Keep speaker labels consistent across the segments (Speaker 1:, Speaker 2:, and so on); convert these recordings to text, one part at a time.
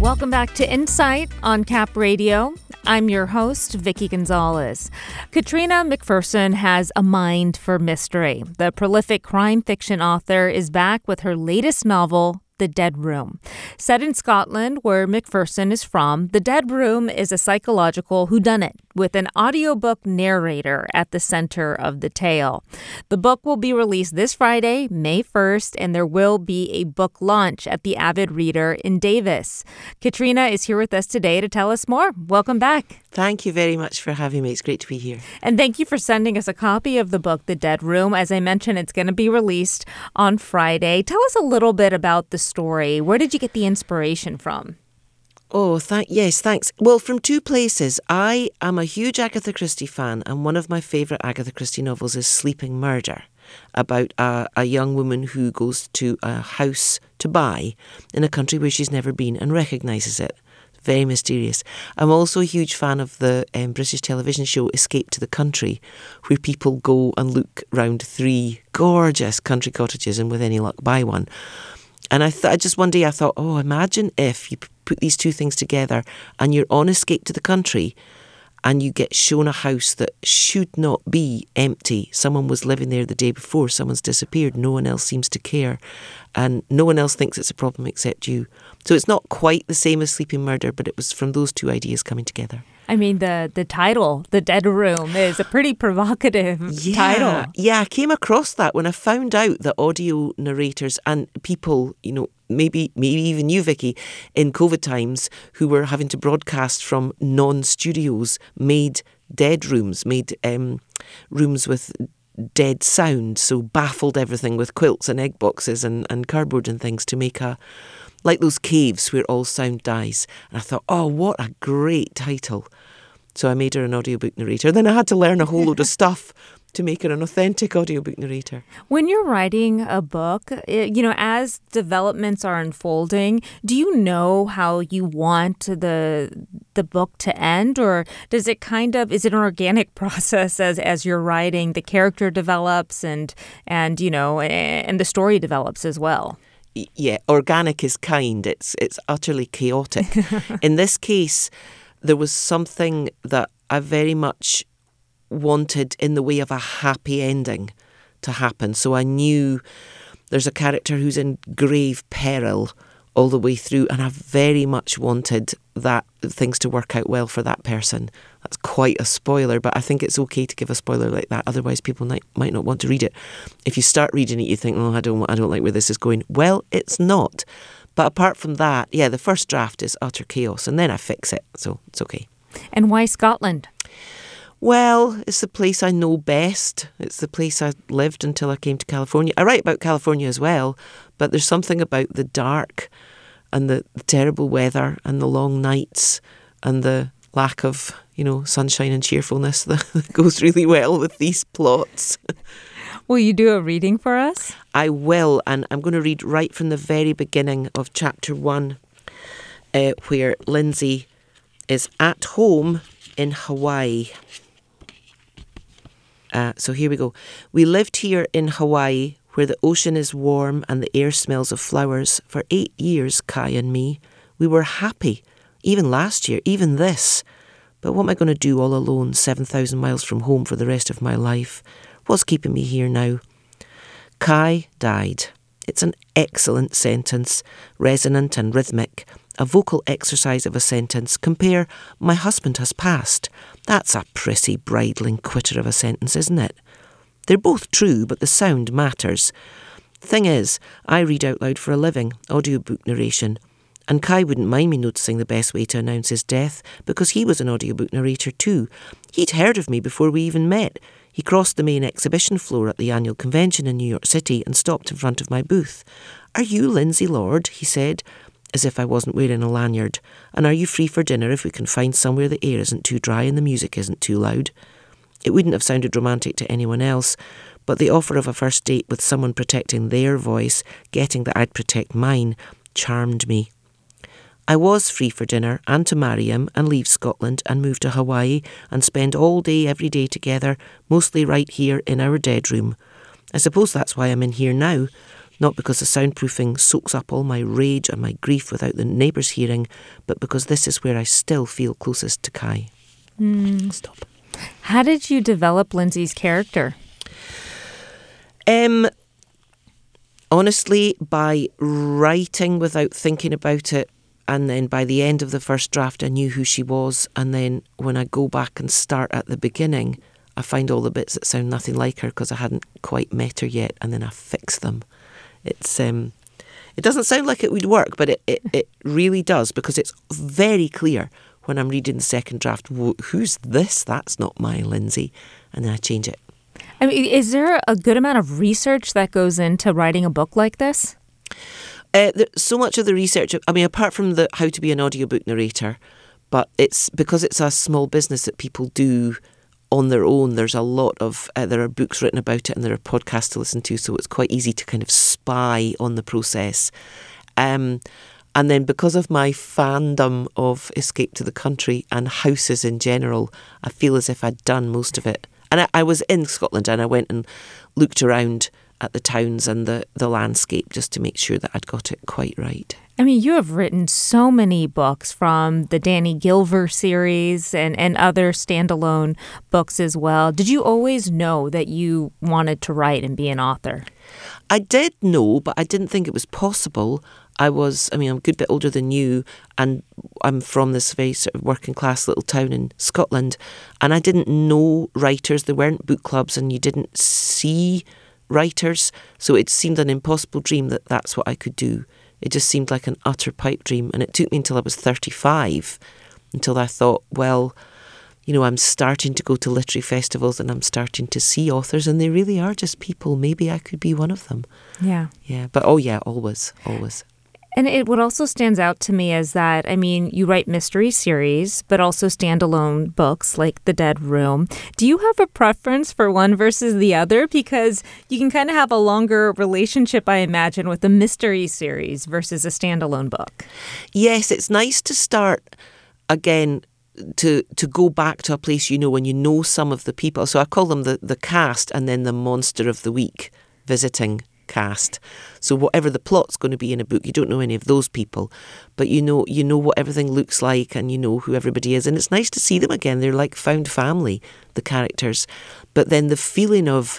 Speaker 1: Welcome back to Insight on Cap Radio. I'm your host, Vicki Gonzalez. Katrina McPherson has a mind for mystery. The prolific crime fiction author is back with her latest novel, The Dead Room. Set in Scotland, where McPherson is from, The Dead Room is a psychological whodunit with an audiobook narrator at the center of the tale. The book will be released this Friday, May 1st, and there will be a book launch at the Avid Reader in Davis. Katrina is here with us today to tell us more. Welcome back.
Speaker 2: Thank you very much for having me. It's great to be here.
Speaker 1: And thank you for sending us a copy of the book, The Dead Room. As I mentioned, it's going to be released on Friday. Tell us a little bit about the story. Where did you get the inspiration from?
Speaker 2: Oh, yes, thanks. Well, from two places. I am a huge Agatha Christie fan, and one of my favourite Agatha Christie novels is Sleeping Murder, about a young woman who goes to a house to buy in a country where she's never been and recognises it. Very mysterious. I'm also a huge fan of the British television show Escape to the Country, where people go and look round 3 gorgeous country cottages and with any luck buy one. And just one day I thought, imagine if you put these two things together and you're on Escape to the Country and you get shown a house that should not be empty. Someone was living there the day before, someone's disappeared, no one else seems to care, and no one else thinks it's a problem except you. So it's not quite the same as Sleeping Murder, but it was from those two ideas coming together.
Speaker 1: I mean, the title, The Dead Room, is a pretty provocative title.
Speaker 2: Yeah, I came across that when I found out that audio narrators and people, maybe even you, Vicky, in COVID times, who were having to broadcast from non-studios, made dead rooms, made rooms with dead sound, so baffled everything with quilts and egg boxes and cardboard and things to make like those caves where all sound dies. And I thought, what a great title. So I made her an audiobook narrator. Then I had to learn a whole load of stuff to make her an authentic audiobook narrator.
Speaker 1: When you're writing a book, as developments are unfolding, do you know how you want the book to end? Or does it is it an organic process as you're writing, the character develops and the story develops as well?
Speaker 2: Yeah, organic is kind. It's utterly chaotic. In this case, there was something that I very much wanted in the way of a happy ending to happen. So I knew there's a character who's in grave peril all the way through, and I very much wanted that things to work out well for that person. That's quite a spoiler, but I think it's okay to give a spoiler like that. Otherwise, people might not want to read it. If you start reading it, you think, I don't like where this is going. Well, it's not. But apart from that, the first draft is utter chaos, and then I fix it, so it's okay.
Speaker 1: And why Scotland?
Speaker 2: Well, it's the place I know best. It's the place I lived until I came to California. I write about California as well, but there's something about the dark and the terrible weather and the long nights and the lack of, sunshine and cheerfulness that goes really well with these plots.
Speaker 1: Will you do a reading for us?
Speaker 2: I will, and I'm going to read right from the very beginning of chapter 1, where Lindsay is at home in Hawaii. So here we go. We lived here in Hawaii, where the ocean is warm and the air smells of flowers, for 8 years, Kai and me. We were happy, even last year, even this. But what am I going to do all alone, 7,000 miles from home for the rest of my life? What's keeping me here now? Kai died. It's an excellent sentence, resonant and rhythmic. A vocal exercise of a sentence. Compare, my husband has passed. That's a pretty bridling quitter of a sentence, isn't it? They're both true, but the sound matters. Thing is, I read out loud for a living, audiobook narration. And Kai wouldn't mind me noticing the best way to announce his death, because he was an audiobook narrator too. He'd heard of me before we even met. He crossed the main exhibition floor at the annual convention in New York City and stopped in front of my booth. Are you Lindsay Lord? He said, as if I wasn't wearing a lanyard. And are you free for dinner if we can find somewhere the air isn't too dry and the music isn't too loud? It wouldn't have sounded romantic to anyone else, but the offer of a first date with someone protecting their voice, getting that I'd protect mine, charmed me. I was free for dinner and to marry him and leave Scotland and move to Hawaii and spend all day every day together, mostly right here in our dead room. I suppose that's why I'm in here now. not because the soundproofing soaks up all my rage and my grief without the neighbours hearing, but because this is where I still feel closest to Kai. Stop.
Speaker 1: How did you develop Lindsay's character?
Speaker 2: Honestly, by writing without thinking about it, and then by the end of the first draft I knew who she was, and then when I go back and start at the beginning, I find all the bits that sound nothing like her because I hadn't quite met her yet, and then I fix them. It's it doesn't sound like it would work, but it really does, because it's very clear when I'm reading the second draft, who's this? That's not my Lindsay. And then I change it.
Speaker 1: I mean, is there a good amount of research that goes into writing a book like this?
Speaker 2: So much of the research, I mean, apart from the how to be an audiobook narrator, but it's because it's a small business that people do on their own. There's a lot of, there are books written about it and there are podcasts to listen to, so it's quite easy to kind of spy on the process. And then because of my fandom of Escape to the Country and houses in general, I feel as if I'd done most of it. And I was in Scotland and I went and looked around at the towns and the landscape just to make sure that I'd got it quite right.
Speaker 1: I mean, you have written so many books, from the Danny Gilver series and other standalone books as well. Did you always know that you wanted to write and be an author?
Speaker 2: I did know, but I didn't think it was possible. I'm a good bit older than you, and I'm from this very sort of working class little town in Scotland, and I didn't know writers. There weren't book clubs and you didn't see writers, so it seemed an impossible dream that that's what I could do. It just seemed like an utter pipe dream, and it took me until I was 35 until I thought, well, you know, I'm starting to go to literary festivals and I'm starting to see authors, and they really are just people. Maybe I could be one of them.
Speaker 1: Yeah.
Speaker 2: Yeah, but always.
Speaker 1: And what also stands out to me is that, I mean, you write mystery series, but also standalone books like The Dead Room. Do you have a preference for one versus the other? Because you can kind of have a longer relationship, I imagine, with a mystery series versus a standalone book.
Speaker 2: Yes, it's nice to start again, to go back to a place you know, when you know some of the people. So I call them the cast, and then the monster of the week visiting cast. So whatever the plot's going to be in a book, you don't know any of those people, but you know what everything looks like, and you know who everybody is, and it's nice to see them again. They're like found family, the characters. But then the feeling of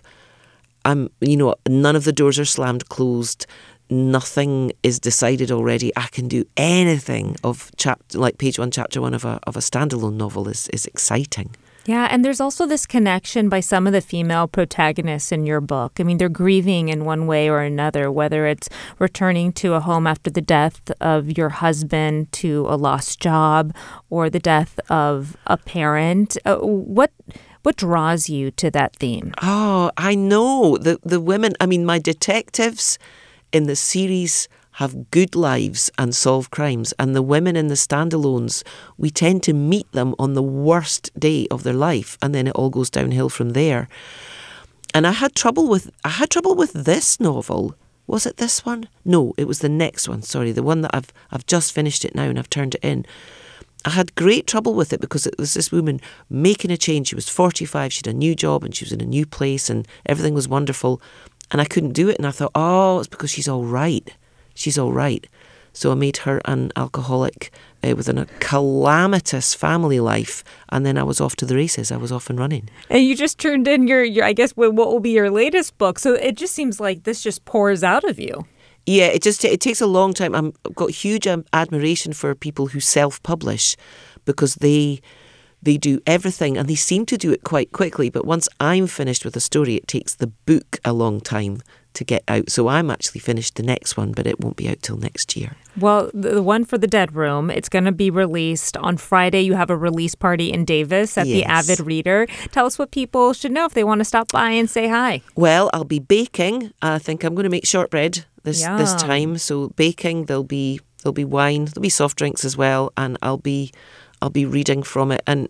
Speaker 2: none of the doors are slammed closed, nothing is decided already, I can do anything of like page 1, chapter 1 of a standalone novel is exciting.
Speaker 1: Yeah, and there's also this connection by some of the female protagonists in your book. I mean, they're grieving in one way or another, whether it's returning to a home after the death of your husband, to a lost job, or the death of a parent. What draws you to that theme? Oh,
Speaker 2: I know. The women, I mean, my detectives in the series have good lives and solve crimes, and the women in the standalones, we tend to meet them on the worst day of their life, and then it all goes downhill from there. And I had trouble with this novel. Was it this one? No, it was the next one. Sorry, the one that I've just finished it now and I've turned it in. I had great trouble with it because it was this woman making a change. She was 45, she had a new job and she was in a new place and everything was wonderful, and I couldn't do it. And I thought, oh, it's because she's all right. She's all right. So I made her an alcoholic with a calamitous family life, and then I was off to the races. I was off and running. And
Speaker 1: you just turned in your I guess, what will be your latest book. So it just seems like this just pours out of you.
Speaker 2: Yeah, it takes a long time. I've got huge admiration for people who self-publish, because they do everything and they seem to do it quite quickly. But once I'm finished with a story, it takes the book a long time to get out. So I'm actually finished the next one, but it won't be out till next year.
Speaker 1: Well, the one for The Dead Room, it's going to be released on Friday. You have a release party in Davis at the Avid Reader. Tell us what people should know if they want to stop by and say hi.
Speaker 2: Well, I'll be baking. I think I'm going to make shortbread this time. So baking, there'll be wine, there'll be soft drinks as well, and I'll be reading from it. And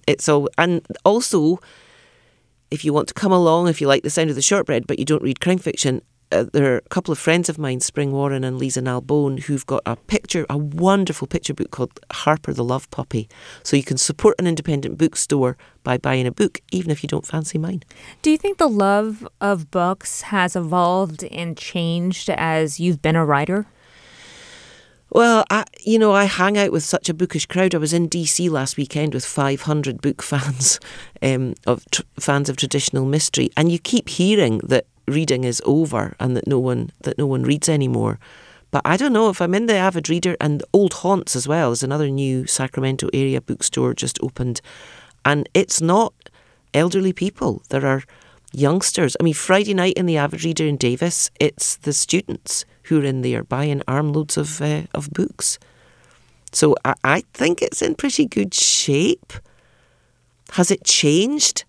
Speaker 2: also, if you want to come along, if you like the sound of the shortbread but you don't read crime fiction, there are a couple of friends of mine, Spring Warren and Lisa Nalbone, who've got a wonderful picture book called Harper the Love Puppy. So you can support an independent bookstore by buying a book, even if you don't fancy mine.
Speaker 1: Do you think the love of books has evolved and changed as you've been a writer?
Speaker 2: Well, I hang out with such a bookish crowd. I was in DC last weekend with 500 book fans, fans of traditional mystery, and you keep hearing that reading is over and that no one reads anymore. But I don't know, if I'm in the Avid Reader, and Old Haunts as well is another new Sacramento area bookstore just opened, and it's not elderly people. There are youngsters. I mean, Friday night in the Avid Reader in Davis, it's the students who are in there buying armloads of books. So I think it's in pretty good shape. Has it changed?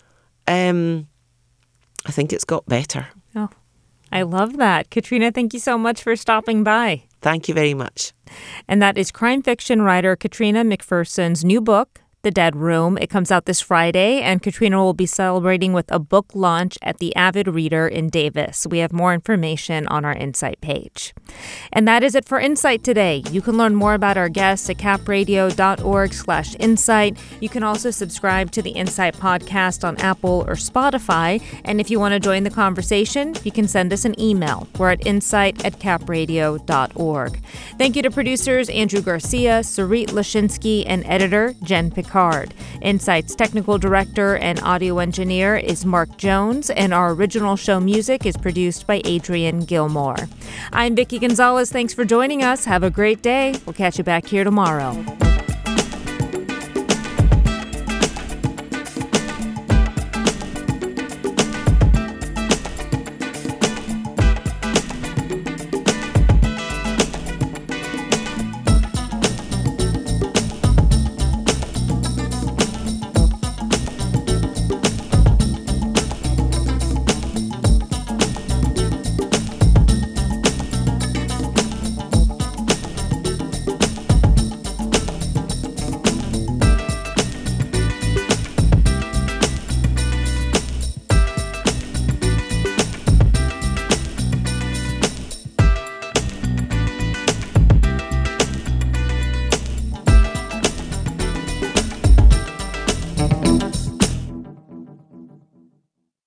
Speaker 2: I think it's got better.
Speaker 1: Oh, I love that. Katrina, thank you so much for stopping by.
Speaker 2: Thank you very much.
Speaker 1: And that is crime fiction writer Katrina McPherson's new book, The Dead Room. It comes out this Friday, and Katrina will be celebrating with a book launch at the Avid Reader in Davis. We have more information on our Insight page. And that is it for Insight today. You can learn more about our guests at capradio.org/insight. You can also subscribe to the Insight podcast on Apple or Spotify. And if you want to join the conversation, you can send us an email. We're at insight@capradio.org. Thank you to producers Andrew Garcia, Sarit Lashinsky, and editor Jen Picard. Insight's technical director and audio engineer is Mark Jones, and our original show music is produced by Adrian Gilmore. I'm Vicki Gonzalez. Thanks for joining us. Have a great day. We'll catch you back here tomorrow.